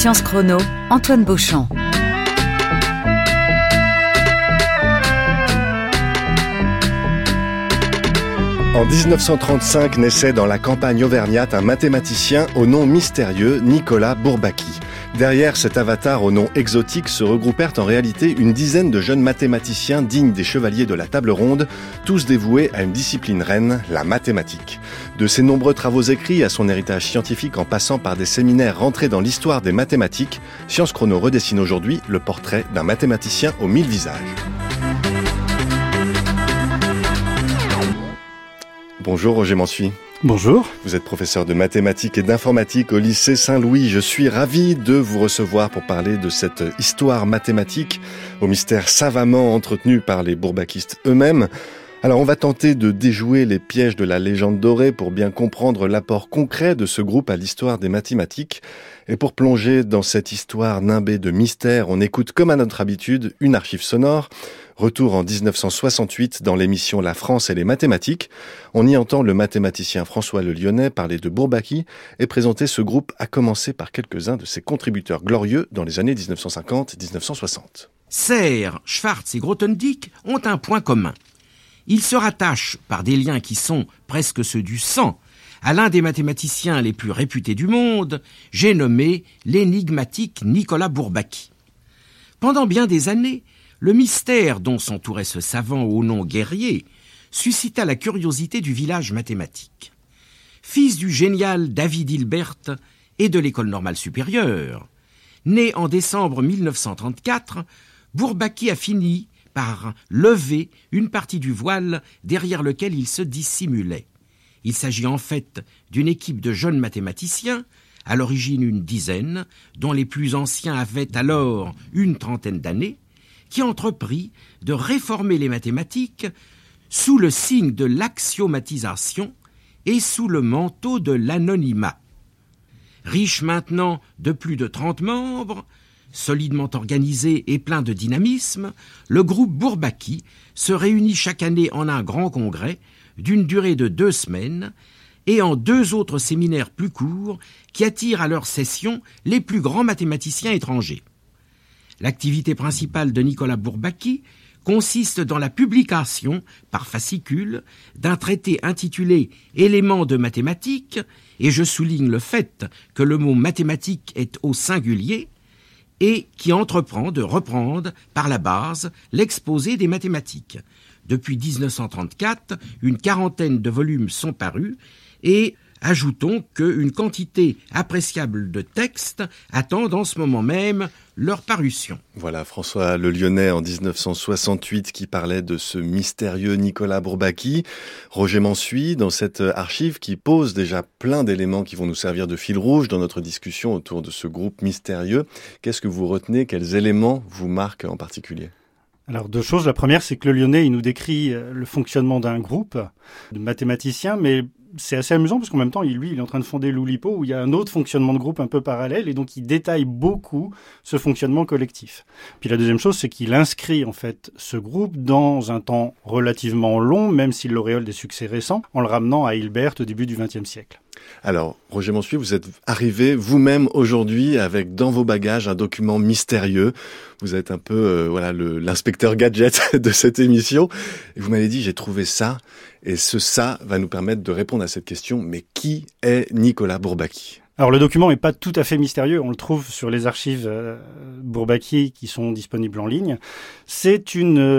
Science Chrono, Antoine Beauchamp. En 1935 naissait dans la campagne auvergnate un mathématicien au nom mystérieux, Nicolas Bourbaki. Derrière cet avatar au nom exotique se regroupèrent en réalité une dizaine de jeunes mathématiciens dignes des chevaliers de la table ronde, tous dévoués à une discipline reine, la mathématique. De ses nombreux travaux écrits à son héritage scientifique en passant par des séminaires rentrés dans l'histoire des mathématiques, Science Chrono redessine aujourd'hui le portrait d'un mathématicien aux 1000 visages. Bonjour Roger Mansuy. Bonjour. Vous êtes professeur de mathématiques et d'informatique au lycée Saint-Louis. Je suis ravi de vous recevoir pour parler de cette histoire mathématique au mystère savamment entretenu par les bourbakistes eux-mêmes. Alors on va tenter de déjouer les pièges de la légende dorée pour bien comprendre l'apport concret de ce groupe à l'histoire des mathématiques. Et pour plonger dans cette histoire nimbée de mystères, on écoute comme à notre habitude une archive sonore. Retour en 1968 dans l'émission La France et les mathématiques. On y entend le mathématicien François Le Lyonnais parler de Bourbaki et présenter ce groupe à commencer par quelques-uns de ses contributeurs glorieux dans les années 1950-1960. Serre, Schwarz et Grothendieck ont un point commun. Ils se rattachent, par des liens qui sont presque ceux du sang, à l'un des mathématiciens les plus réputés du monde, j'ai nommé l'énigmatique Nicolas Bourbaki. Pendant bien des années, le mystère dont s'entourait ce savant au nom guerrier suscita la curiosité du village mathématique. Fils du génial David Hilbert et de l'École normale supérieure, né en décembre 1934, Bourbaki a fini par lever une partie du voile derrière lequel il se dissimulait. Il s'agit en fait d'une équipe de jeunes mathématiciens, à l'origine une dizaine, dont les plus anciens avaient alors une trentaine d'années, qui entreprit de réformer les mathématiques sous le signe de l'axiomatisation et sous le manteau de l'anonymat. Riche maintenant de plus de 30 membres, solidement organisé et plein de dynamisme, le groupe Bourbaki se réunit chaque année en un grand congrès d'une durée de 2 semaines et en 2 autres séminaires plus courts qui attirent à leur session les plus grands mathématiciens étrangers. L'activité principale de Nicolas Bourbaki consiste dans la publication, par fascicule, d'un traité intitulé « Éléments de mathématiques », et je souligne le fait que le mot « mathématique » est au singulier, et qui entreprend de reprendre, par la base, l'exposé des mathématiques. Depuis 1934, une quarantaine de volumes sont parus, et ajoutons qu'une quantité appréciable de textes attendent en ce moment même leur parution. Voilà François Le Lyonnais en 1968 qui parlait de ce mystérieux Nicolas Bourbaki. Roger Mansuy dans cette archive qui pose déjà plein d'éléments qui vont nous servir de fil rouge dans notre discussion autour de ce groupe mystérieux. Qu'est-ce que vous retenez? Quels éléments vous marquent en particulier? Alors 2 choses. La première, c'est que Le Lyonnais, il nous décrit le fonctionnement d'un groupe de mathématiciens, mais c'est assez amusant parce qu'en même temps, il est en train de fonder l'Oulipo où il y a un autre fonctionnement de groupe un peu parallèle et donc il détaille beaucoup ce fonctionnement collectif. Puis la deuxième chose, c'est qu'il inscrit en fait ce groupe dans un temps relativement long, même s'il l'auréole des succès récents, en le ramenant à Hilbert au début du XXe siècle. Alors, Roger Mansuy, vous êtes arrivé vous-même aujourd'hui avec dans vos bagages un document mystérieux. Vous êtes un peu l'inspecteur gadget de cette émission. Et vous m'avez dit, j'ai trouvé ça. Et ça va nous permettre de répondre à cette question. Mais qui est Nicolas Bourbaki ? Alors le document n'est pas tout à fait mystérieux, on le trouve sur les archives Bourbaki qui sont disponibles en ligne. C'est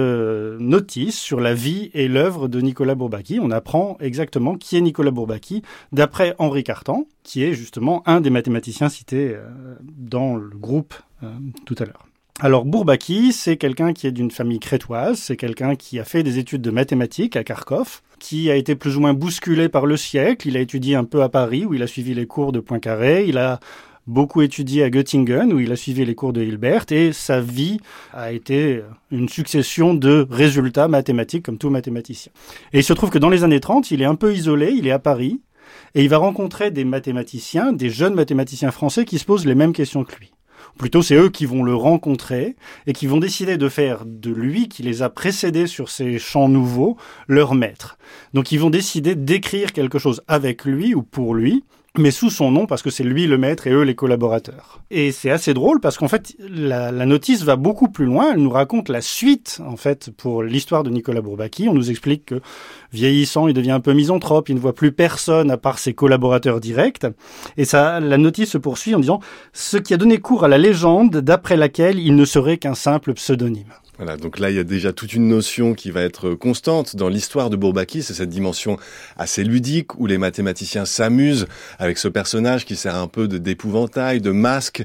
une notice sur la vie et l'œuvre de Nicolas Bourbaki. On apprend exactement qui est Nicolas Bourbaki d'après Henri Cartan, qui est justement un des mathématiciens cités dans le groupe tout à l'heure. Alors Bourbaki, c'est quelqu'un qui est d'une famille crétoise, c'est quelqu'un qui a fait des études de mathématiques à Kharkov, qui a été plus ou moins bousculé par le siècle. Il a étudié un peu à Paris, où il a suivi les cours de Poincaré. Il a beaucoup étudié à Göttingen, où il a suivi les cours de Hilbert. Et sa vie a été une succession de résultats mathématiques, comme tout mathématicien. Et il se trouve que dans les années 30, il est un peu isolé, il est à Paris, et il va rencontrer des mathématiciens, des jeunes mathématiciens français qui se posent les mêmes questions que lui. Plutôt, c'est eux qui vont le rencontrer et qui vont décider de faire de lui, qui les a précédés sur ces champs nouveaux, leur maître. Donc, ils vont décider d'écrire quelque chose avec lui ou pour lui mais sous son nom parce que c'est lui le maître et eux les collaborateurs. Et c'est assez drôle parce qu'en fait, la notice va beaucoup plus loin. Elle nous raconte la suite, en fait, pour l'histoire de Nicolas Bourbaki. On nous explique que, vieillissant, il devient un peu misanthrope, il ne voit plus personne à part ses collaborateurs directs. Et ça, la notice se poursuit en disant « ce qui a donné cours à la légende d'après laquelle il ne serait qu'un simple pseudonyme ». Voilà, donc là, il y a déjà toute une notion qui va être constante dans l'histoire de Bourbaki. C'est cette dimension assez ludique où les mathématiciens s'amusent avec ce personnage qui sert un peu d'épouvantail, de masque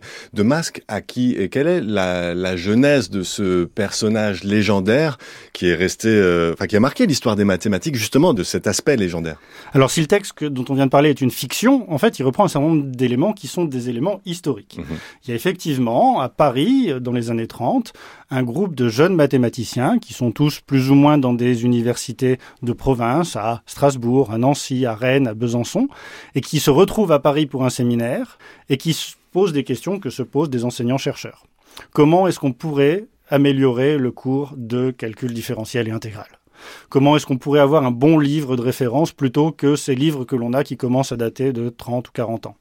à qui et quelle est la genèse de ce personnage légendaire qui est resté, qui a marqué l'histoire des mathématiques justement de cet aspect légendaire. Alors, si le texte dont on vient de parler est une fiction, en fait, il reprend un certain nombre d'éléments qui sont des éléments historiques. Il y a effectivement, à Paris, dans les années 30, un groupe de jeunes mathématiciens qui sont tous plus ou moins dans des universités de province, à Strasbourg, à Nancy, à Rennes, à Besançon, et qui se retrouvent à Paris pour un séminaire et qui se posent des questions que se posent des enseignants-chercheurs. Comment est-ce qu'on pourrait améliorer le cours de calcul différentiel et intégral ? Comment est-ce qu'on pourrait avoir un bon livre de référence plutôt que ces livres que l'on a qui commencent à dater de 30 ou 40 ans ?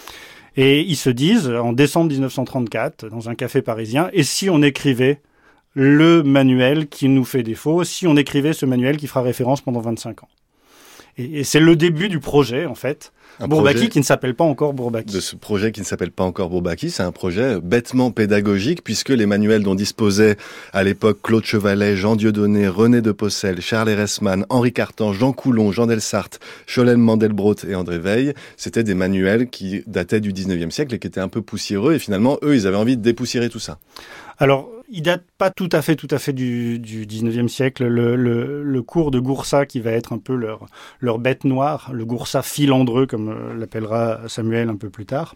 Et ils se disent, en décembre 1934, dans un café parisien, et si on écrivait le manuel qui nous fait défaut, si on écrivait ce manuel qui fera référence pendant 25 ans. Et c'est le début du projet, en fait. Bourbaki qui ne s'appelle pas encore Bourbaki. De ce projet qui ne s'appelle pas encore Bourbaki, c'est un projet bêtement pédagogique puisque les manuels dont disposaient à l'époque Claude Chevalet, Jean Dieudonné, René de Possel, Charles Erasman, Henri Cartan, Jean Coulon, Jean Delsart, Scholem Mandelbrot et André Weil, c'était des manuels qui dataient du 19e siècle et qui étaient un peu poussiéreux et finalement, eux, ils avaient envie de dépoussiérer tout ça. Alors, il date pas tout à fait du 19e siècle. Le cours de Goursat, qui va être un peu leur bête noire, le Goursat filandreux, comme l'appellera Samuel un peu plus tard,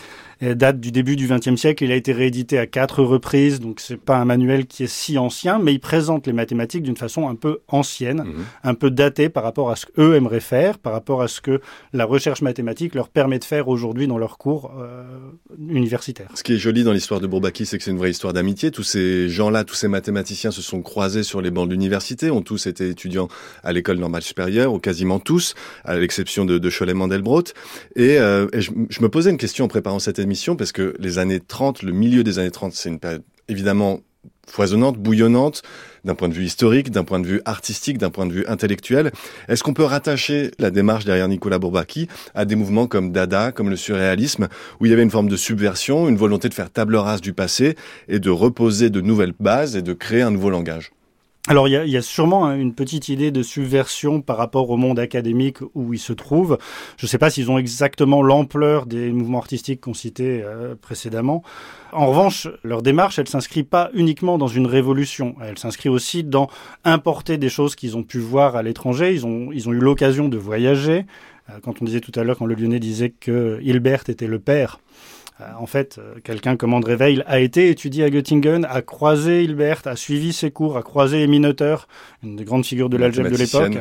date du début du XXe siècle. Il a été réédité à 4 reprises, donc c'est pas un manuel qui est si ancien, mais il présente les mathématiques d'une façon un peu ancienne, un peu datée par rapport à ce qu'eux aimeraient faire, par rapport à ce que la recherche mathématique leur permet de faire aujourd'hui dans leurs cours universitaires. Ce qui est joli dans l'histoire de Bourbaki, c'est que c'est une vraie histoire d'amitié. Tous ces gens-là, tous ces mathématiciens se sont croisés sur les bancs de l'université, ont tous été étudiants à l'école normale supérieure, ou quasiment tous, à l'exception de Scholem Mandelbrot. Et je me posais une question en préparant cette émission, parce que les années 30, le milieu des années 30, c'est une période évidemment foisonnante, bouillonnante, d'un point de vue historique, d'un point de vue artistique, d'un point de vue intellectuel. Est-ce qu'on peut rattacher la démarche derrière Nicolas Bourbaki à des mouvements comme Dada, comme le surréalisme, où il y avait une forme de subversion, une volonté de faire table rase du passé et de reposer de nouvelles bases et de créer un nouveau langage ? Alors, il y a sûrement une petite idée de subversion par rapport au monde académique où ils se trouvent. Je ne sais pas s'ils ont exactement l'ampleur des mouvements artistiques qu'on citait précédemment. En revanche, leur démarche, elle s'inscrit pas uniquement dans une révolution. Elle s'inscrit aussi dans importer des choses qu'ils ont pu voir à l'étranger. Ils ont eu l'occasion de voyager. Quand on disait tout à l'heure, quand le Lyonnais disait que Hilbert était le père, en fait, quelqu'un comme André Weil a été étudié à Göttingen, a croisé Hilbert, a suivi ses cours, a croisé Emmy Noether, une des grandes figures de l'algèbre de l'époque.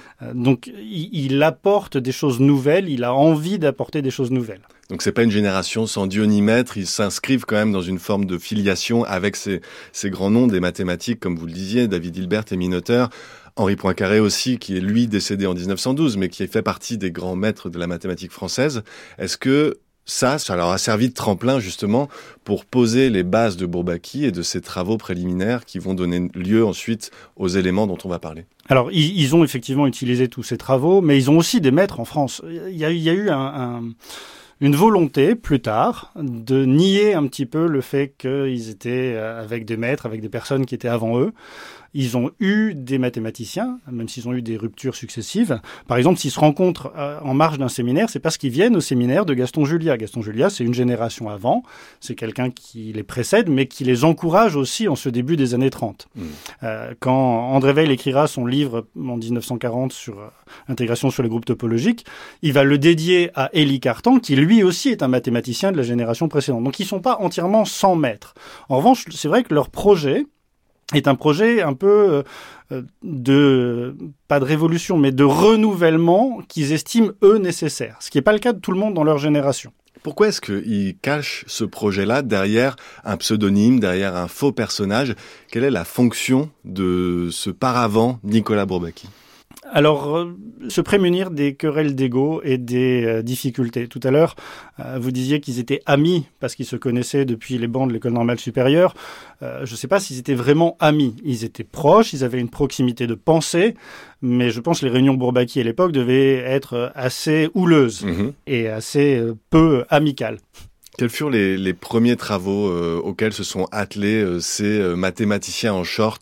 Donc, il apporte des choses nouvelles, il a envie d'apporter des choses nouvelles. Donc c'est pas une génération sans Dieu ni maître, ils s'inscrivent quand même dans une forme de filiation avec ces grands noms des mathématiques, comme vous le disiez, David Hilbert, Emmy Noether, Henri Poincaré aussi, qui est lui décédé en 1912, mais qui fait partie des grands maîtres de la mathématique française. Est-ce que ça leur a servi de tremplin justement pour poser les bases de Bourbaki et de ses travaux préliminaires qui vont donner lieu ensuite aux éléments dont on va parler? Alors, ils ont effectivement utilisé tous ces travaux, mais ils ont aussi des maîtres en France. Il y a eu une volonté, plus tard, de nier un petit peu le fait qu'ils étaient avec des maîtres, avec des personnes qui étaient avant eux. Ils ont eu des mathématiciens, même s'ils ont eu des ruptures successives. Par exemple, s'ils se rencontrent en marge d'un séminaire, c'est parce qu'ils viennent au séminaire de Gaston Julia. Gaston Julia, c'est une génération avant. C'est quelqu'un qui les précède, mais qui les encourage aussi en ce début des années 30. Quand André Weil écrira son livre en 1940 sur intégration sur les groupes topologiques, il va le dédier à Élie Cartan, qui lui aussi est un mathématicien de la génération précédente. Donc, ils sont pas entièrement sans maître. En revanche, c'est vrai que leur projet est un projet un peu pas de révolution, mais de renouvellement qu'ils estiment, eux, nécessaire. Ce qui n'est pas le cas de tout le monde dans leur génération. Pourquoi est-ce qu'ils cachent ce projet-là derrière un pseudonyme, derrière un faux personnage? Quelle est la fonction de ce paravent Nicolas Bourbaki? Alors, se prémunir des querelles d'ego et des difficultés. Tout à l'heure, vous disiez qu'ils étaient amis parce qu'ils se connaissaient depuis les bancs de l'école normale supérieure. Je ne sais pas s'ils étaient vraiment amis. Ils étaient proches, ils avaient une proximité de pensée, mais je pense que les réunions Bourbaki à l'époque devaient être assez houleuses et assez peu amicales. Quels furent les premiers travaux auxquels se sont attelés ces mathématiciens en short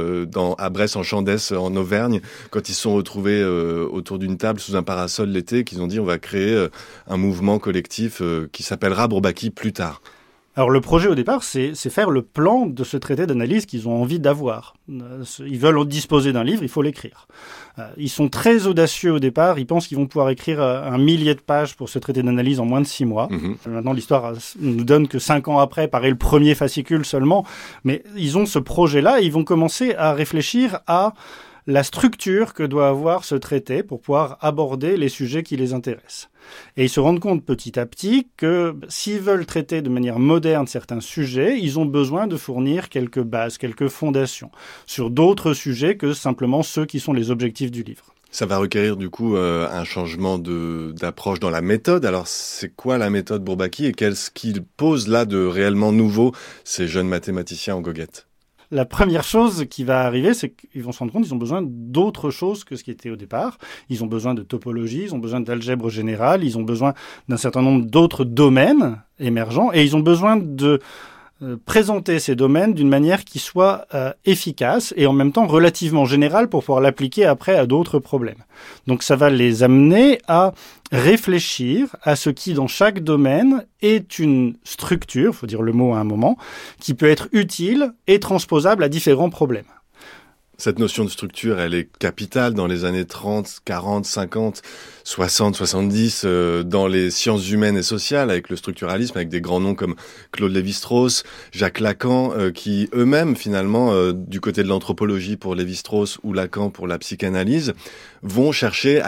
à Brest-en-Chandès, en Auvergne, quand ils se sont retrouvés autour d'une table sous un parasol l'été, qu'ils ont dit on va créer un mouvement collectif qui s'appellera Bourbaki plus tard? Alors le projet au départ, c'est faire le plan de ce traité d'analyse qu'ils ont envie d'avoir. Ils veulent disposer d'un livre, il faut l'écrire. Ils sont très audacieux au départ, ils pensent qu'ils vont pouvoir écrire 1 millier de pages pour ce traité d'analyse en moins de 6 mois. Maintenant l'histoire nous donne que 5 ans après paraît le premier fascicule seulement, mais ils ont ce projet-là et ils vont commencer à réfléchir à la structure que doit avoir ce traité pour pouvoir aborder les sujets qui les intéressent. Et ils se rendent compte petit à petit que s'ils veulent traiter de manière moderne certains sujets, ils ont besoin de fournir quelques bases, quelques fondations sur d'autres sujets que simplement ceux qui sont les objectifs du livre. Ça va requérir du coup un changement d'approche dans la méthode. Alors c'est quoi la méthode Bourbaki et qu'est-ce qu'il pose là de réellement nouveau ces jeunes mathématiciens en goguette? La première chose qui va arriver, c'est qu'ils vont se rendre compte qu'ils ont besoin d'autre chose que ce qui était au départ. Ils ont besoin de topologie, ils ont besoin d'algèbre générale, ils ont besoin d'un certain nombre d'autres domaines émergents et ils ont besoin de présenter ces domaines d'une manière qui soit efficace et en même temps relativement générale pour pouvoir l'appliquer après à d'autres problèmes. Donc ça va les amener à réfléchir à ce qui dans chaque domaine est une structure, il faut dire le mot à un moment, qui peut être utile et transposable à différents problèmes. Cette notion de structure, elle est capitale dans les années 30, 40, 50, 60, 70, dans les sciences humaines et sociales, avec le structuralisme, avec des grands noms comme Claude Lévi-Strauss, Jacques Lacan, qui eux-mêmes, finalement, du côté de l'anthropologie pour Lévi-Strauss ou Lacan pour la psychanalyse, vont chercher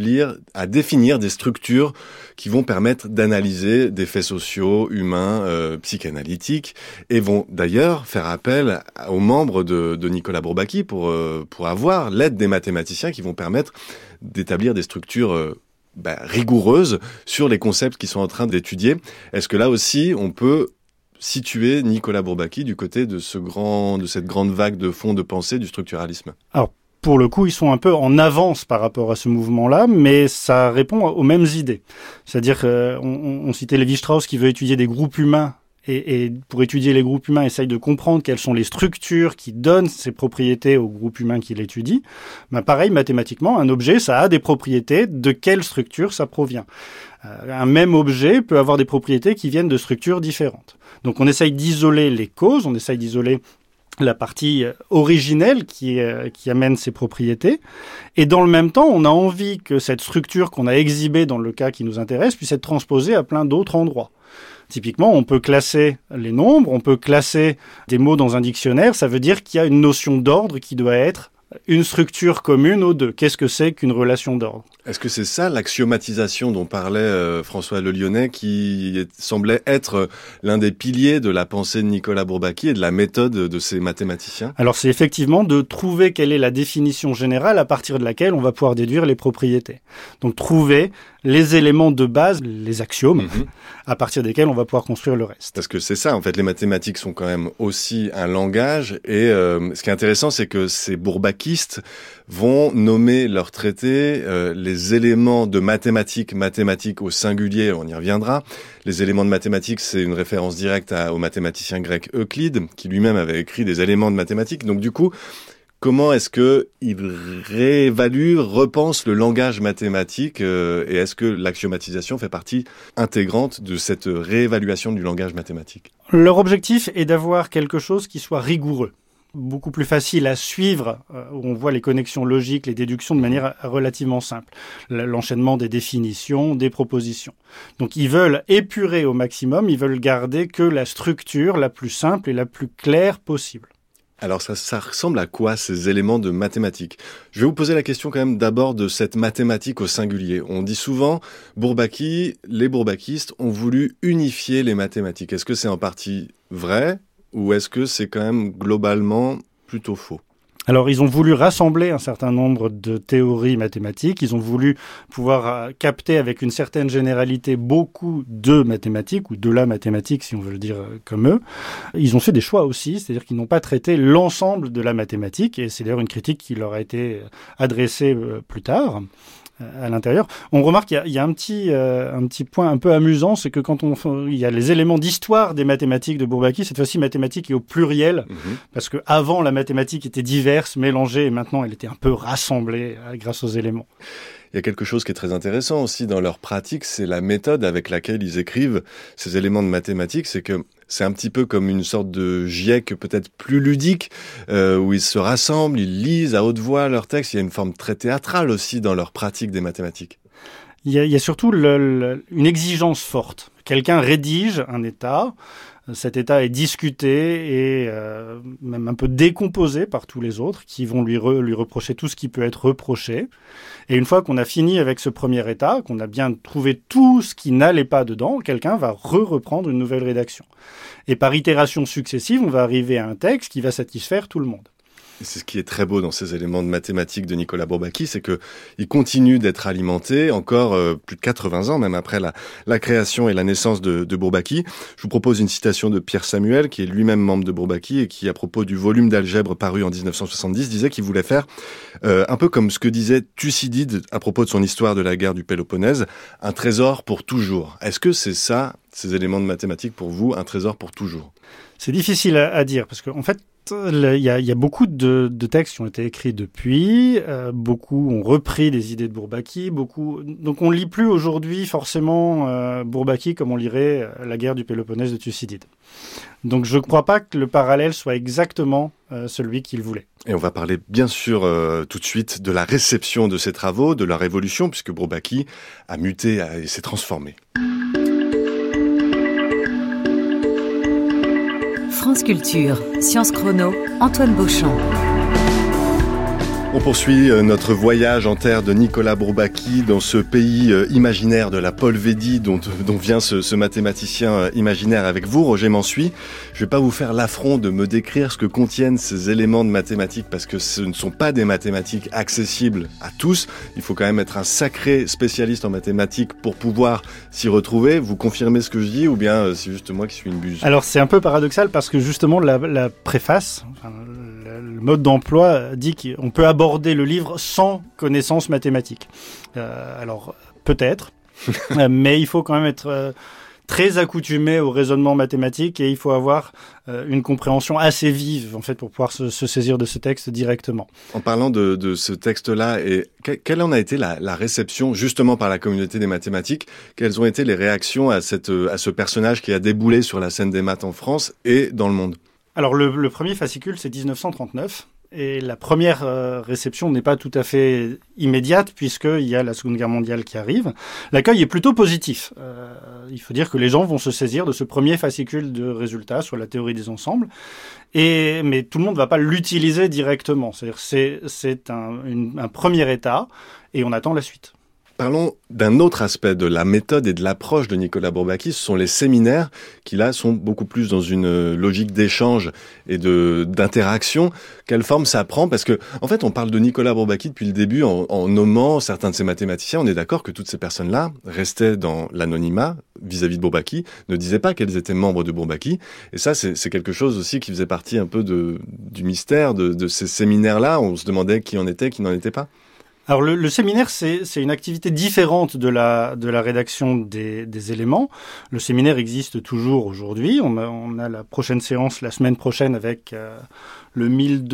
à définir des structures qui vont permettre d'analyser des faits sociaux, humains, psychanalytiques, et vont d'ailleurs faire appel aux membres de Nicolas Bourbaki pour avoir l'aide des mathématiciens qui vont permettre d'établir des structures rigoureuses sur les concepts qu'ils sont en train d'étudier. Est-ce que là aussi, on peut situer Nicolas Bourbaki du côté de cette grande vague de fond de pensée du structuralisme? Alors, pour le coup, ils sont un peu en avance par rapport à ce mouvement-là, mais ça répond aux mêmes idées. C'est-à-dire qu'on citait Lévi-Strauss qui veut étudier des groupes humains et pour étudier les groupes humains, essaye de comprendre quelles sont les structures qui donnent ces propriétés aux groupes humains qu'il étudie. Pareil, mathématiquement, un objet, ça a des propriétés. De quelle structure ça provient? Un même objet peut avoir des propriétés qui viennent de structures différentes. Donc on essaye d'isoler les causes, on essaye d'isoler la partie originelle qui amène ces propriétés. Et dans le même temps, on a envie que cette structure qu'on a exhibée dans le cas qui nous intéresse puisse être transposée à plein d'autres endroits. Typiquement, on peut classer les nombres, on peut classer des mots dans un dictionnaire. Ça veut dire qu'il y a une notion d'ordre qui doit être une structure commune aux deux. Qu'est-ce que c'est qu'une relation d'ordre? Est-ce que c'est ça l'axiomatisation dont parlait François Le Lyonnais, qui semblait être l'un des piliers de la pensée de Nicolas Bourbaki et de la méthode de ces mathématiciens? Alors c'est effectivement de trouver quelle est la définition générale à partir de laquelle on va pouvoir déduire les propriétés. Donc trouver les éléments de base, les axiomes, à partir desquels on va pouvoir construire le reste. Parce que c'est ça, en fait, les mathématiques sont quand même aussi un langage, et ce qui est intéressant, c'est que ces bourbakistes vont nommer leurs traités les éléments de mathématiques au singulier, on y reviendra. Les éléments de mathématiques, c'est une référence directe au mathématicien grec Euclide, qui lui-même avait écrit des éléments de mathématiques. Donc du coup, comment est-ce que il réévalue, repense le langage mathématique et est-ce que l'axiomatisation fait partie intégrante de cette réévaluation du langage mathématique? Leur objectif est d'avoir quelque chose qui soit rigoureux, beaucoup plus facile à suivre, où on voit les connexions logiques, les déductions de manière relativement simple. L'enchaînement des définitions, des propositions. Donc ils veulent épurer au maximum, ils veulent garder que la structure la plus simple et la plus claire possible. Alors ça ressemble à quoi ces éléments de mathématiques? Je vais vous poser la question quand même d'abord de cette mathématique au singulier. On dit souvent, les bourbakistes ont voulu unifier les mathématiques. Est-ce que c'est en partie vrai ou est-ce que c'est quand même globalement plutôt faux? Alors, ils ont voulu rassembler un certain nombre de théories mathématiques. Ils ont voulu pouvoir capter avec une certaine généralité beaucoup de mathématiques, ou de la mathématique, si on veut le dire comme eux. Ils ont fait des choix aussi, c'est-à-dire qu'ils n'ont pas traité l'ensemble de la mathématique, et c'est d'ailleurs une critique qui leur a été adressée plus tard. À l'intérieur. On remarque qu'il y a un petit point un peu amusant, c'est que quand il y a les éléments d'histoire des mathématiques de Bourbaki, cette fois-ci mathématiques est au pluriel, parce que avant la mathématique était diverse, mélangée, et maintenant elle était un peu rassemblée grâce aux éléments. Il y a quelque chose qui est très intéressant aussi dans leur pratique, c'est la méthode avec laquelle ils écrivent ces éléments de mathématiques. C'est que c'est un petit peu comme une sorte de GIEC peut-être plus ludique, où ils se rassemblent, ils lisent à haute voix leurs textes. Il y a une forme très théâtrale aussi dans leur pratique des mathématiques. Il y a surtout une exigence forte. Quelqu'un rédige un état. Cet état est discuté et même un peu décomposé par tous les autres qui vont lui reprocher tout ce qui peut être reproché. Et une fois qu'on a fini avec ce premier état, qu'on a bien trouvé tout ce qui n'allait pas dedans, quelqu'un va reprendre une nouvelle rédaction. Et par itération successive, on va arriver à un texte qui va satisfaire tout le monde. Et c'est ce qui est très beau dans ces éléments de mathématiques de Nicolas Bourbaki, c'est que il continue d'être alimenté encore plus de 80 ans, même après la création et la naissance de Bourbaki. Je vous propose une citation de Pierre Samuel, qui est lui-même membre de Bourbaki et qui, à propos du volume d'algèbre paru en 1970, disait qu'il voulait faire un peu comme ce que disait Thucydide à propos de son histoire de la guerre du Péloponnèse, un trésor pour toujours. Est-ce que c'est ça, ces éléments de mathématiques pour vous, un trésor pour toujours? C'est difficile à dire, parce qu'en fait, il y a beaucoup de textes qui ont été écrits depuis, beaucoup ont repris des idées de Bourbaki, donc on lit plus aujourd'hui forcément Bourbaki comme on lirait la guerre du Péloponnèse de Thucydide. Donc je ne crois pas que le parallèle soit exactement celui qu'il voulait. Et on va parler bien sûr tout de suite de la réception de ces travaux, de leur évolution, puisque Bourbaki a muté et s'est transformé. France Culture, Sciences Chrono, Antoine Beauchamp. On poursuit notre voyage en terre de Nicolas Bourbaki dans ce pays imaginaire de la Polvédie dont vient ce mathématicien imaginaire avec vous, Roger Mansuy. Je vais pas vous faire l'affront de me décrire ce que contiennent ces éléments de mathématiques parce que ce ne sont pas des mathématiques accessibles à tous. Il faut quand même être un sacré spécialiste en mathématiques pour pouvoir s'y retrouver. Vous confirmez ce que je dis ou bien c'est juste moi qui suis une buse? Alors c'est un peu paradoxal parce que justement la préface, le mode d'emploi dit qu'on peut aborder le livre sans connaissances mathématiques. Alors, peut-être, mais il faut quand même être très accoutumé au raisonnement mathématique et il faut avoir une compréhension assez vive en fait pour pouvoir se saisir de ce texte directement. En parlant de ce texte-là, et quelle en a été la réception justement par la communauté des mathématiques? Quelles ont été les réactions à ce personnage qui a déboulé sur la scène des maths en France et dans le monde? Alors le premier fascicule, c'est 1939. Et la première réception n'est pas tout à fait immédiate puisqu'il y a la Seconde Guerre mondiale qui arrive. L'accueil est plutôt positif. Il faut dire que les gens vont se saisir de ce premier fascicule de résultats sur la théorie des ensembles. Mais tout le monde ne va pas l'utiliser directement. C'est-à-dire c'est un premier état et on attend la suite. Parlons d'un autre aspect de la méthode et de l'approche de Nicolas Bourbaki, ce sont les séminaires qui là sont beaucoup plus dans une logique d'échange et d'interaction. Quelle forme ça prend? Parce que en fait on parle de Nicolas Bourbaki depuis le début en nommant certains de ces mathématiciens. On est d'accord que toutes ces personnes-là restaient dans l'anonymat vis-à-vis de Bourbaki, ne disaient pas qu'elles étaient membres de Bourbaki. Et ça c'est quelque chose aussi qui faisait partie un peu du mystère de ces séminaires-là. On se demandait qui en était, qui n'en était pas. Alors le séminaire, c'est une activité différente de la rédaction des éléments. Le séminaire existe toujours aujourd'hui. On a la prochaine séance la semaine prochaine avec le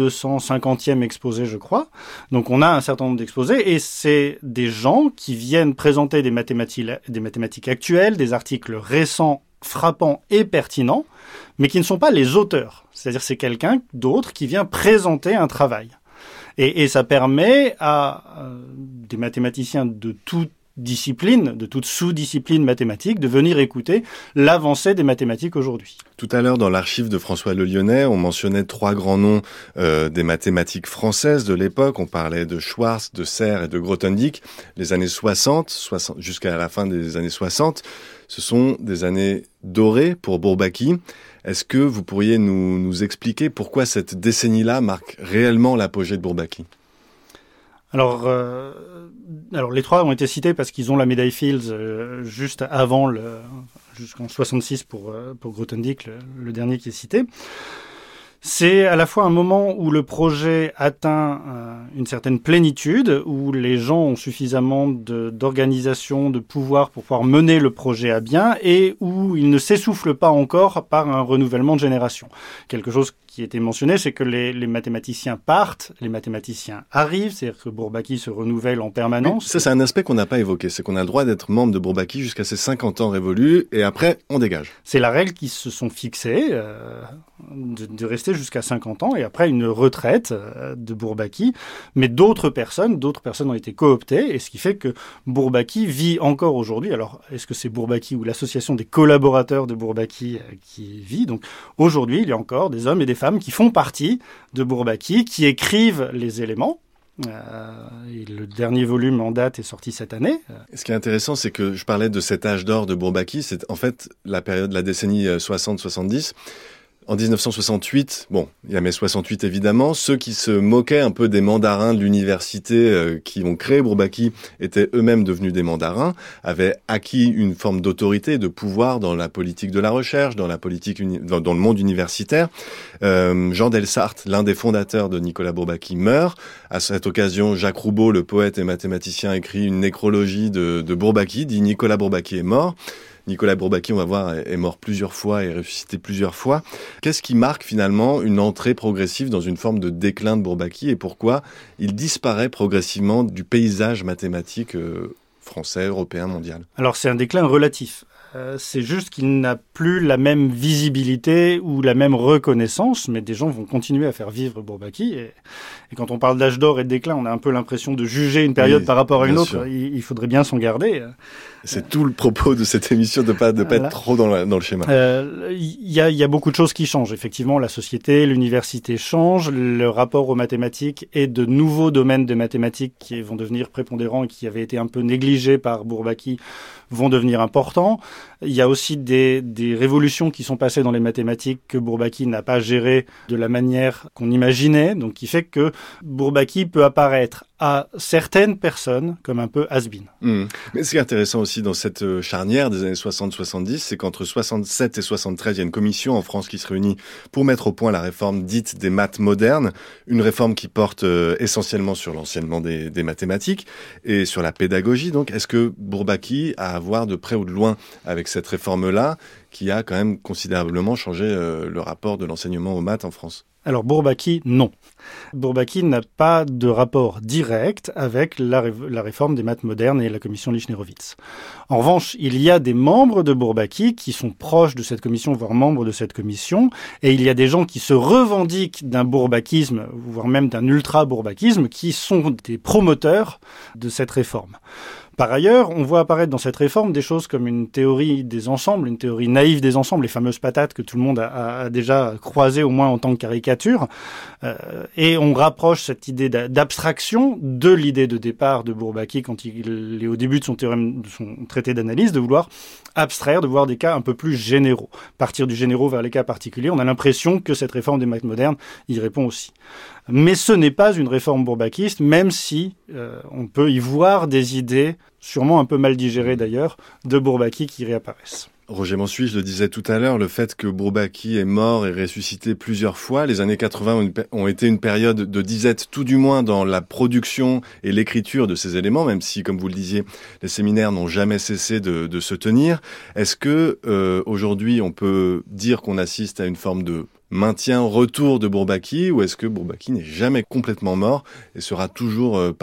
1250e exposé, je crois. Donc on a un certain nombre d'exposés et c'est des gens qui viennent présenter des mathématiques actuelles, des articles récents, frappants et pertinents, mais qui ne sont pas les auteurs. C'est-à-dire c'est quelqu'un d'autre qui vient présenter un travail. Et ça permet à des mathématiciens de tout discipline, de toute sous-discipline mathématique, de venir écouter l'avancée des mathématiques aujourd'hui. Tout à l'heure, dans l'archive de François Le Lyonnais, on mentionnait 3 grands noms des mathématiques françaises de l'époque. On parlait de Schwartz, de Serre et de Grothendieck. Les années 60 jusqu'à la fin des années 60, ce sont des années dorées pour Bourbaki. Est-ce que vous pourriez nous expliquer pourquoi cette décennie-là marque réellement l'apogée de Bourbaki ? Alors, les 3 ont été cités parce qu'ils ont la médaille Fields juste avant jusqu'en 66 pour Grothendieck, le dernier qui est cité. C'est à la fois un moment où le projet atteint une certaine plénitude, où les gens ont suffisamment d'organisation, de pouvoir pour pouvoir mener le projet à bien, et où il ne s'essouffle pas encore par un renouvellement de génération. Quelque chose qui était mentionné, c'est que les mathématiciens partent, les mathématiciens arrivent, c'est-à-dire que Bourbaki se renouvelle en permanence. Ça, c'est un aspect qu'on n'a pas évoqué, c'est qu'on a le droit d'être membre de Bourbaki jusqu'à ses 50 ans révolus, et après, on dégage. C'est la règle qui se sont fixées, de rester jusqu'à 50 ans, et après une retraite de Bourbaki. Mais d'autres personnes ont été cooptées, et ce qui fait que Bourbaki vit encore aujourd'hui. Alors, est-ce que c'est Bourbaki ou l'association des collaborateurs de Bourbaki qui vit ? Donc, aujourd'hui, il y a encore des hommes et des femmes qui font partie de Bourbaki, qui écrivent les éléments. Et le dernier volume en date est sorti cette année. Ce qui est intéressant, c'est que je parlais de cet âge d'or de Bourbaki, c'est en fait la période, la décennie 60-70. En 1968, il y a mai 68 évidemment, ceux qui se moquaient un peu des mandarins de l'université qui ont créé Bourbaki étaient eux-mêmes devenus des mandarins, avaient acquis une forme d'autorité, de pouvoir dans la politique de la recherche, dans la politique dans le monde universitaire. Jean Delsarte, l'un des fondateurs de Nicolas Bourbaki, meurt. À cette occasion, Jacques Roubaud, le poète et mathématicien, écrit une nécrologie de Bourbaki, dit Nicolas Bourbaki est mort. Nicolas Bourbaki, on va voir, est mort plusieurs fois et ressuscité plusieurs fois. Qu'est-ce qui marque finalement une entrée progressive dans une forme de déclin de Bourbaki et pourquoi il disparaît progressivement du paysage mathématique français, européen, mondial ? Alors c'est un déclin relatif. C'est juste qu'il n'a plus la même visibilité ou la même reconnaissance, mais des gens vont continuer à faire vivre Bourbaki. Et quand on parle d'âge d'or et de déclin, on a un peu l'impression de juger une période par rapport à une autre. Il faudrait bien s'en garder. C'est tout le propos de cette émission, de pas être trop dans le schéma. Il y a beaucoup de choses qui changent. Effectivement, la société, l'université change, le rapport aux mathématiques et de nouveaux domaines de mathématiques qui vont devenir prépondérants et qui avaient été un peu négligés par Bourbaki vont devenir importants. Il y a aussi des révolutions qui sont passées dans les mathématiques que Bourbaki n'a pas gérées de la manière qu'on imaginait, donc qui fait que Bourbaki peut apparaître à certaines personnes comme un peu has-been. Mais ce qui est intéressant aussi dans cette charnière des années 60-70, c'est qu'entre 67 et 73, il y a une commission en France qui se réunit pour mettre au point la réforme dite des maths modernes, une réforme qui porte essentiellement sur l'enseignement des mathématiques et sur la pédagogie. Donc, est-ce que Bourbaki a à voir de près ou de loin avec cette réforme-là qui a quand même considérablement changé le rapport de l'enseignement aux maths en France ? Alors Bourbaki, non. Bourbaki n'a pas de rapport direct avec la réforme des maths modernes et la commission Lichnerowitz. En revanche, il y a des membres de Bourbaki qui sont proches de cette commission, voire membres de cette commission, et il y a des gens qui se revendiquent d'un bourbakisme, voire même d'un ultra-bourbakisme, qui sont des promoteurs de cette réforme. Par ailleurs, on voit apparaître dans cette réforme des choses comme une théorie des ensembles, une théorie naïve des ensembles, les fameuses patates que tout le monde a déjà croisées au moins en tant que caricature. Et on rapproche cette idée d'abstraction de l'idée de départ de Bourbaki quand il est au début de son traité d'analyse, de vouloir abstraire, de voir des cas un peu plus généraux. Partir du généraux vers les cas particuliers, on a l'impression que cette réforme des maths modernes y répond aussi. Mais ce n'est pas une réforme bourbakiste, même si on peut y voir des idées, sûrement un peu mal digérées d'ailleurs, de Bourbaki qui réapparaissent. Roger Mansuy, je le disais tout à l'heure, le fait que Bourbaki est mort et ressuscité plusieurs fois, les années 80 ont été une période de disette, tout du moins dans la production et l'écriture de ces éléments, même si, comme vous le disiez, les séminaires n'ont jamais cessé de se tenir. Est-ce que aujourd'hui on peut dire qu'on assiste à une forme de maintien, retour de Bourbaki, ou est-ce que Bourbaki n'est jamais complètement mort et sera toujours parmi nous ?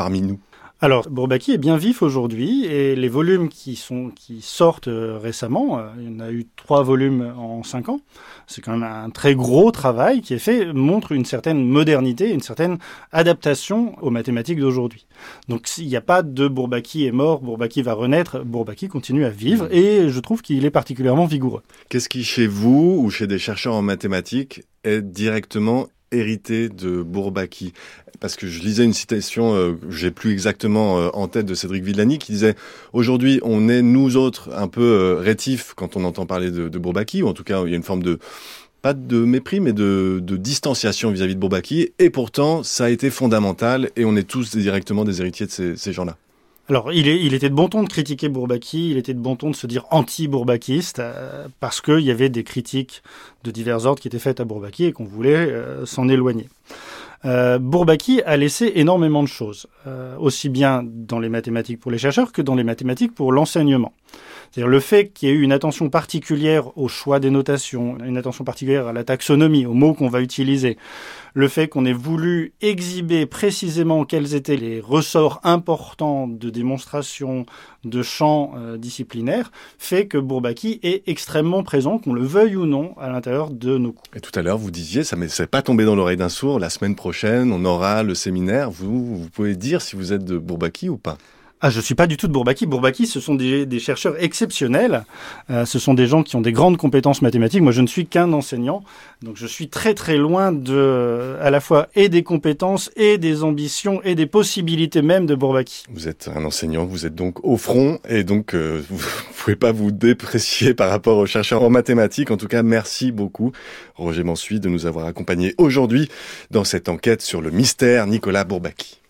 Alors, Bourbaki est bien vif aujourd'hui et les volumes qui sortent récemment, il y en a eu 3 volumes en 5 ans, c'est quand même un très gros travail qui est fait, montre une certaine modernité, une certaine adaptation aux mathématiques d'aujourd'hui. Donc, il n'y a pas de Bourbaki est mort, Bourbaki va renaître, Bourbaki continue à vivre et je trouve qu'il est particulièrement vigoureux. Qu'est-ce qui, chez vous ou chez des chercheurs en mathématiques, est directement hérité de Bourbaki? Parce que je lisais une citation, j'ai plus exactement en tête, de Cédric Villani, qui disait « Aujourd'hui, on est, nous autres, un peu rétifs quand on entend parler de Bourbaki, ou en tout cas, il y a une forme de, pas de mépris, mais de distanciation vis-à-vis de Bourbaki, et pourtant, ça a été fondamental, et on est tous directement des héritiers de ces gens-là. » Alors, il était de bon ton de critiquer Bourbaki, il était de bon ton de se dire anti-bourbakiste, parce qu'il y avait des critiques de divers ordres qui étaient faites à Bourbaki et qu'on voulait s'en éloigner. Bourbaki a laissé énormément de choses, aussi bien dans les mathématiques pour les chercheurs que dans les mathématiques pour l'enseignement. C'est-à-dire le fait qu'il y ait eu une attention particulière au choix des notations, une attention particulière à la taxonomie, aux mots qu'on va utiliser, le fait qu'on ait voulu exhiber précisément quels étaient les ressorts importants de démonstration, de champs disciplinaires, fait que Bourbaki est extrêmement présent, qu'on le veuille ou non, à l'intérieur de nos cours. Et tout à l'heure, vous disiez, ça m'est pas tombé dans l'oreille d'un sourd, la semaine prochaine, on aura le séminaire. Vous pouvez dire si vous êtes de Bourbaki ou pas? Ah, je suis pas du tout de Bourbaki. Bourbaki, ce sont des chercheurs exceptionnels. Ce sont des gens qui ont des grandes compétences mathématiques. Moi, je ne suis qu'un enseignant. Donc, je suis très, très loin à la fois, et des compétences, et des ambitions, et des possibilités même de Bourbaki. Vous êtes un enseignant, vous êtes donc au front, et donc, vous pouvez pas vous déprécier par rapport aux chercheurs en mathématiques. En tout cas, merci beaucoup, Roger Mansuy, de nous avoir accompagnés aujourd'hui dans cette enquête sur le mystère Nicolas Bourbaki.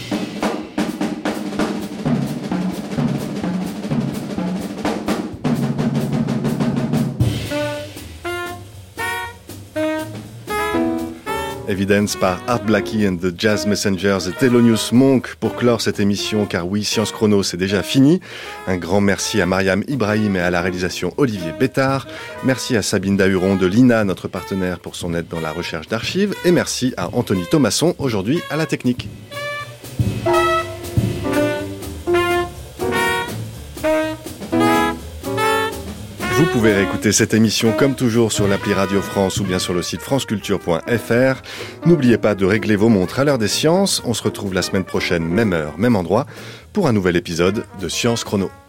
Evidence par Art Blakey and the Jazz Messengers et Thelonious Monk pour clore cette émission, car oui, Science Chrono, c'est déjà fini. Un grand merci à Mariam Ibrahim et à la réalisation Olivier Bétard. Merci à Sabine Dahuron de l'INA, notre partenaire, pour son aide dans la recherche d'archives. Et merci à Anthony Thomasson, aujourd'hui à la technique. Vous pouvez réécouter cette émission comme toujours sur l'appli Radio France ou bien sur le site franceculture.fr. N'oubliez pas de régler vos montres à l'heure des sciences. On se retrouve la semaine prochaine, même heure, même endroit, pour un nouvel épisode de Science Chrono.